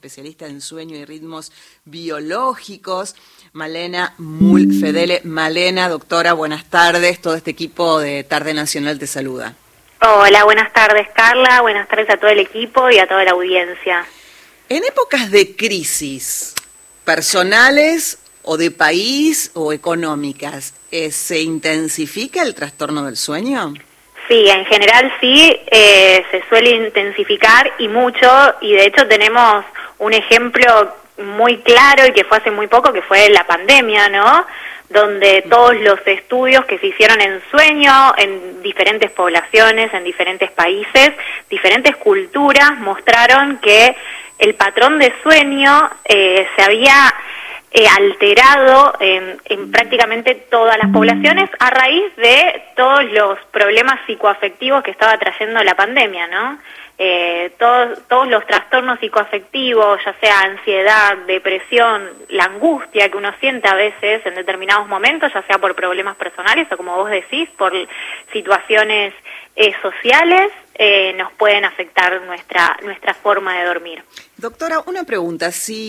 especialista en sueño y ritmos biológicos, Malena Mulfedele. Malena, doctora, buenas tardes. Todo este equipo de Tarde Nacional te saluda. Hola, buenas tardes, Carla. Buenas tardes a todo el equipo y a toda la audiencia. En épocas de crisis personales o de país o económicas, ¿se intensifica el trastorno del sueño? Sí, en general sí, se suele intensificar y mucho, y de hecho tenemos un ejemplo muy claro y que fue hace muy poco, que fue la pandemia, ¿no? Donde todos los estudios que se hicieron en sueño, en diferentes poblaciones, en diferentes países, diferentes culturas, mostraron que el patrón de sueño se había alterado en prácticamente todas las poblaciones a raíz de todos los problemas psicoafectivos que estaba trayendo la pandemia, ¿no? Todos los trastornos psicoafectivos, ya sea ansiedad, depresión, la angustia que uno siente a veces en determinados momentos, ya sea por problemas personales o, como vos decís, por situaciones sociales, nos pueden afectar nuestra forma de dormir. Doctora, una pregunta.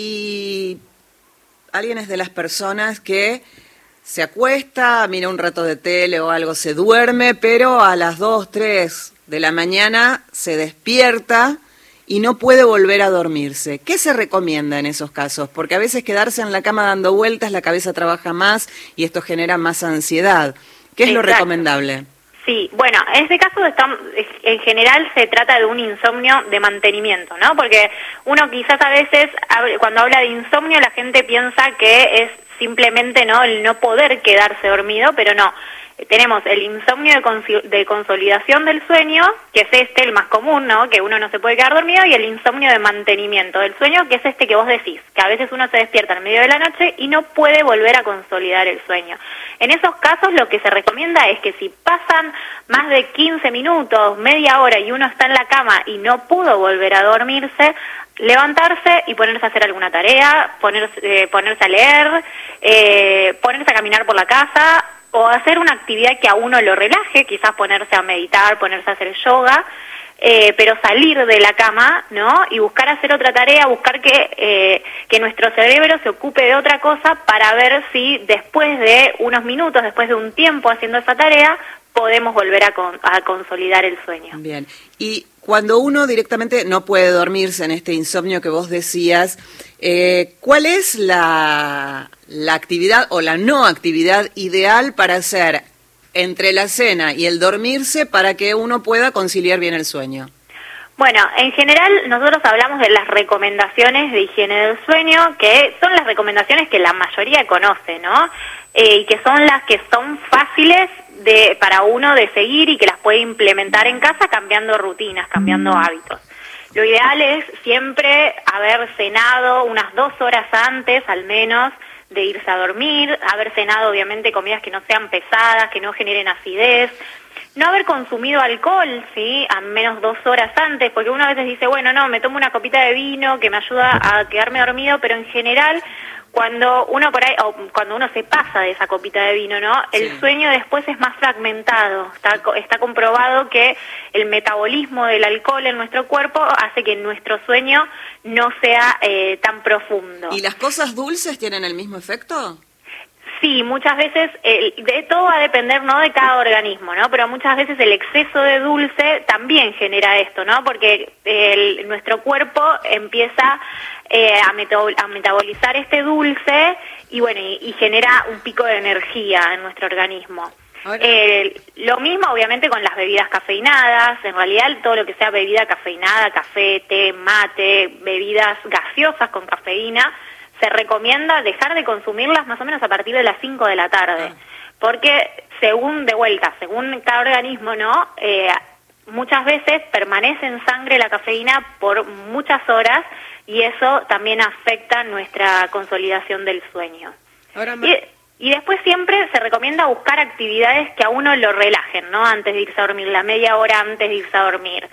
Si alguien es de las personas que se acuesta, mira un rato de tele o algo, se duerme, pero a las 2, 3 de la mañana se despierta y no puede volver a dormirse, ¿qué se recomienda en esos casos? Porque a veces quedarse en la cama dando vueltas, la cabeza trabaja más y esto genera más ansiedad. ¿Qué es lo recomendable? Sí, bueno, en este caso en general se trata de un insomnio de mantenimiento, ¿no? Porque uno quizás a veces, cuando habla de insomnio, la gente piensa que es simplemente, ¿no?, el no poder quedarse dormido, pero no. Tenemos el insomnio de consolidación del sueño, que es el más común, ¿no?, que uno no se puede quedar dormido, y el insomnio de mantenimiento del sueño, que es que vos decís, que a veces uno se despierta en medio de la noche y no puede volver a consolidar el sueño. En esos casos lo que se recomienda es que si pasan más de 15 minutos, media hora, y uno está en la cama y no pudo volver a dormirse, levantarse y ponerse a hacer alguna tarea, ponerse a leer, ponerse a caminar por la casa, o hacer una actividad que a uno lo relaje, quizás ponerse a meditar, ponerse a hacer yoga, pero salir de la cama, ¿no?, y buscar hacer otra tarea, buscar que nuestro cerebro se ocupe de otra cosa para ver si después de unos minutos, después de un tiempo haciendo esa tarea, podemos volver a consolidar el sueño. Bien, y cuando uno directamente no puede dormirse en este insomnio que vos decías, ¿cuál es la actividad o la no actividad ideal para hacer entre la cena y el dormirse para que uno pueda conciliar bien el sueño? Bueno, en general nosotros hablamos de las recomendaciones de higiene del sueño, que son las recomendaciones que la mayoría conoce, ¿no? Y que son las que son fáciles para uno de seguir y que las puede implementar en casa cambiando rutinas, cambiando hábitos. Lo ideal es siempre haber cenado unas 2 horas antes, al menos, de irse a dormir, haber cenado obviamente comidas que no sean pesadas, que no generen acidez, no haber consumido alcohol, ¿sí?, a menos 2 horas antes, porque uno a veces dice, bueno, no, me tomo una copita de vino que me ayuda a quedarme dormido, pero en general, cuando uno cuando uno se pasa de esa copita de vino, ¿no?, el sueño después es más fragmentado. Está comprobado que el metabolismo del alcohol en nuestro cuerpo hace que nuestro sueño no sea tan profundo. ¿Y las cosas dulces tienen el mismo efecto? Sí, muchas veces, de todo va a depender, ¿no?, de cada organismo, ¿no? Pero muchas veces el exceso de dulce también genera esto, ¿no? Porque nuestro cuerpo empieza a metabolizar este dulce y bueno, y genera un pico de energía en nuestro organismo. Lo mismo obviamente con las bebidas cafeinadas. En realidad todo lo que sea bebida cafeinada, café, té, mate, bebidas gaseosas con cafeína, se recomienda dejar de consumirlas más o menos a partir de las 5 de la tarde, porque según cada organismo, ¿no?, muchas veces permanece en sangre la cafeína por muchas horas y eso también afecta nuestra consolidación del sueño. Y después siempre se recomienda buscar actividades que a uno lo relajen, ¿no?, antes de irse a dormir, la media hora antes de irse a dormir.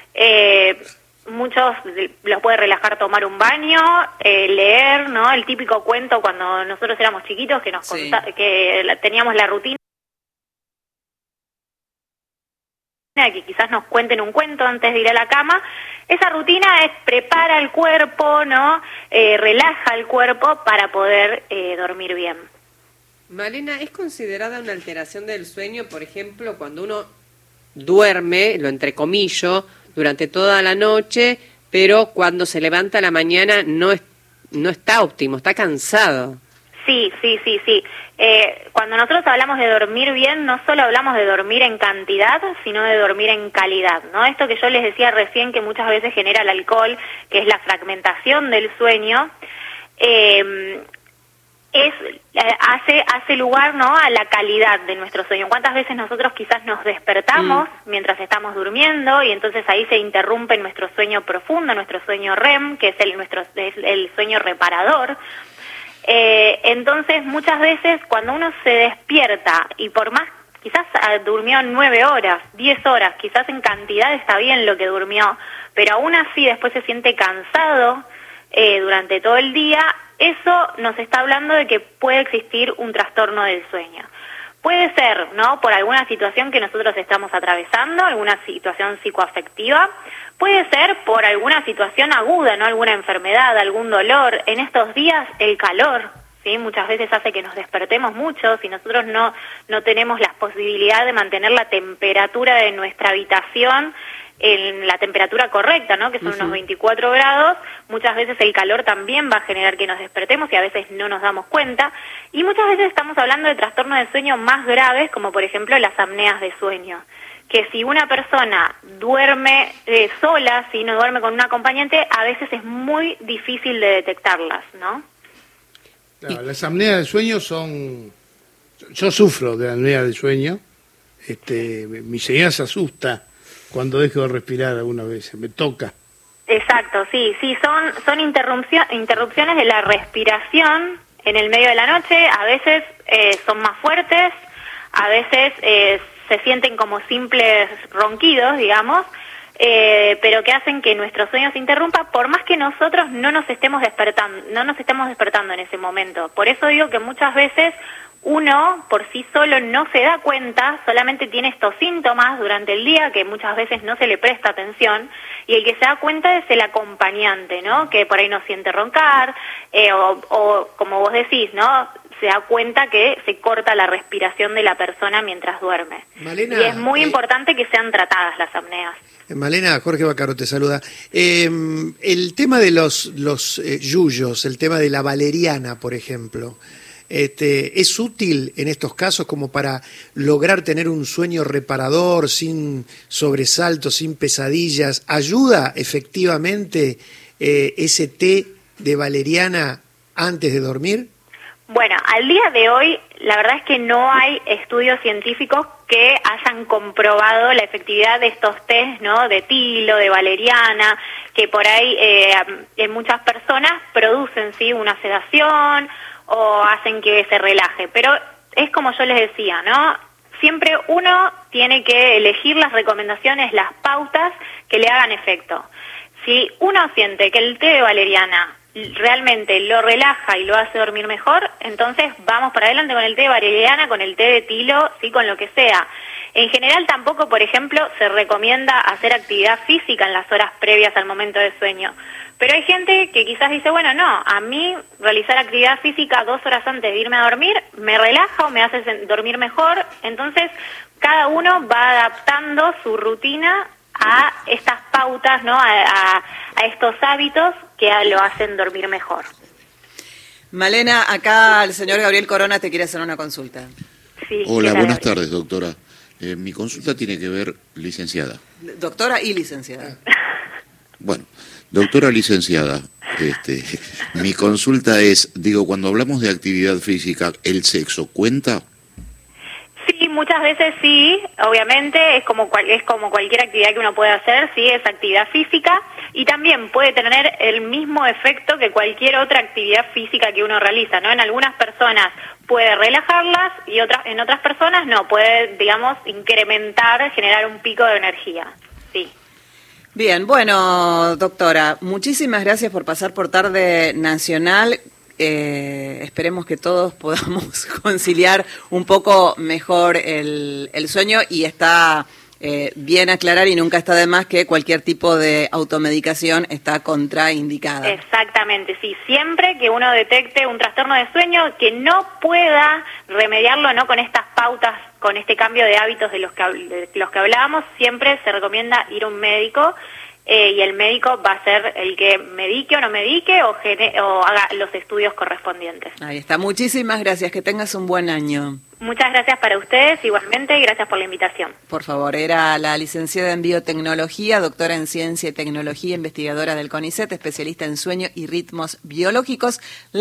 Muchos los puede relajar tomar un baño, leer, ¿no?, el típico cuento cuando nosotros éramos chiquitos que que teníamos la rutina que quizás nos cuenten un cuento antes de ir a la cama. Esa rutina prepara el cuerpo, ¿no? Relaja el cuerpo para poder dormir bien. Malena, ¿es considerada una alteración del sueño, por ejemplo, cuando uno duerme, lo entrecomillo, durante toda la noche, pero cuando se levanta a la mañana no está óptimo, está cansado? Sí. Cuando nosotros hablamos de dormir bien, no solo hablamos de dormir en cantidad, sino de dormir en calidad, ¿no? Esto que yo les decía recién que muchas veces genera el alcohol, que es la fragmentación del sueño, hace lugar, ¿no?, a la calidad de nuestro sueño. ¿Cuántas veces nosotros quizás nos despertamos mientras estamos durmiendo y entonces ahí se interrumpe nuestro sueño profundo, nuestro sueño REM, que es el sueño reparador? Entonces muchas veces cuando uno se despierta y por más, quizás durmió 9 horas, 10 horas, quizás en cantidad está bien lo que durmió, pero aún así después se siente cansado durante todo el día, eso nos está hablando de que puede existir un trastorno del sueño. Puede ser, ¿no?, por alguna situación que nosotros estamos atravesando, alguna situación psicoafectiva. Puede ser por alguna situación aguda, ¿no?, alguna enfermedad, algún dolor. En estos días el calor, ¿sí?, muchas veces hace que nos despertemos mucho. Si nosotros no tenemos la posibilidad de mantener la temperatura de nuestra habitación en la temperatura correcta, ¿no?, que son unos 24 grados, muchas veces el calor también va a generar que nos despertemos y a veces no nos damos cuenta. Y muchas veces estamos hablando de trastornos de sueño más graves, como por ejemplo las apneas de sueño, que si una persona duerme sola, si no duerme con un acompañante, a veces es muy difícil de detectarlas, ¿no? Claro, las apneas de sueño son... Yo sufro de apnea de sueño. Mi señora se asusta cuando dejo de respirar algunas veces, me toca. Exacto, sí, son interrupciones de la respiración en el medio de la noche. A veces son más fuertes, a veces se sienten como simples ronquidos, digamos, pero que hacen que nuestro sueño se interrumpa, por más que nosotros no nos estemos despertando en ese momento. Por eso digo que muchas veces uno por sí solo no se da cuenta, solamente tiene estos síntomas durante el día que muchas veces no se le presta atención, y el que se da cuenta es el acompañante, ¿no?, que por ahí no siente roncar, o como vos decís, ¿no?, se da cuenta que se corta la respiración de la persona mientras duerme. Malena, y es muy importante que sean tratadas las apneas. Malena, Jorge Baccaro te saluda. El tema de los yuyos, el tema de la valeriana, por ejemplo, ¿es útil en estos casos como para lograr tener un sueño reparador, sin sobresaltos, sin pesadillas? ¿Ayuda efectivamente ese té de valeriana antes de dormir? Bueno, al día de hoy, la verdad es que no hay estudios científicos que hayan comprobado la efectividad de estos tés, ¿no?, de tilo, de valeriana, que por ahí en muchas personas producen, sí, una sedación o hacen que se relaje. Pero es como yo les decía, ¿no?, siempre uno tiene que elegir las recomendaciones, las pautas que le hagan efecto. Si uno siente que el té de valeriana realmente lo relaja y lo hace dormir mejor, entonces vamos para adelante con el té de valeriana, con el té de tilo, sí, con lo que sea. En general tampoco, por ejemplo, se recomienda hacer actividad física en las horas previas al momento de sueño. Pero hay gente que quizás dice, bueno, no, a mí realizar actividad física 2 horas antes de irme a dormir me relaja o me hace dormir mejor. Entonces cada uno va adaptando su rutina a estas pautas, ¿no?, a estos hábitos que lo hacen dormir mejor. Malena, acá el señor Gabriel Corona te quiere hacer una consulta. Sí, hola, buenas tardes, doctora. Mi consulta tiene que ver, licenciada. Doctora y licenciada. Bueno, doctora licenciada, mi consulta es, cuando hablamos de actividad física, ¿el sexo cuenta? Sí, muchas veces sí, obviamente, es como cualquier actividad que uno puede hacer, sí, es actividad física, y también puede tener el mismo efecto que cualquier otra actividad física que uno realiza, ¿no? En algunas personas puede relajarlas y en otras personas no, puede, digamos, incrementar, generar un pico de energía, sí. Bien, bueno, doctora, muchísimas gracias por pasar por Tarde Nacional. Esperemos que todos podamos conciliar un poco mejor el sueño, y está bien aclarar, y nunca está de más, que cualquier tipo de automedicación está contraindicada. Exactamente, sí. Siempre que uno detecte un trastorno de sueño que no pueda remediarlo, ¿no?, con estas pautas, con este cambio de hábitos de los que hablábamos, siempre se recomienda ir a un médico, y el médico va a ser el que medique o no medique o haga los estudios correspondientes. Ahí está. Muchísimas gracias. Que tengas un buen año. Muchas gracias para ustedes igualmente y gracias por la invitación. Por favor, era la licenciada en biotecnología, doctora en ciencia y tecnología, investigadora del CONICET, especialista en sueño y ritmos biológicos.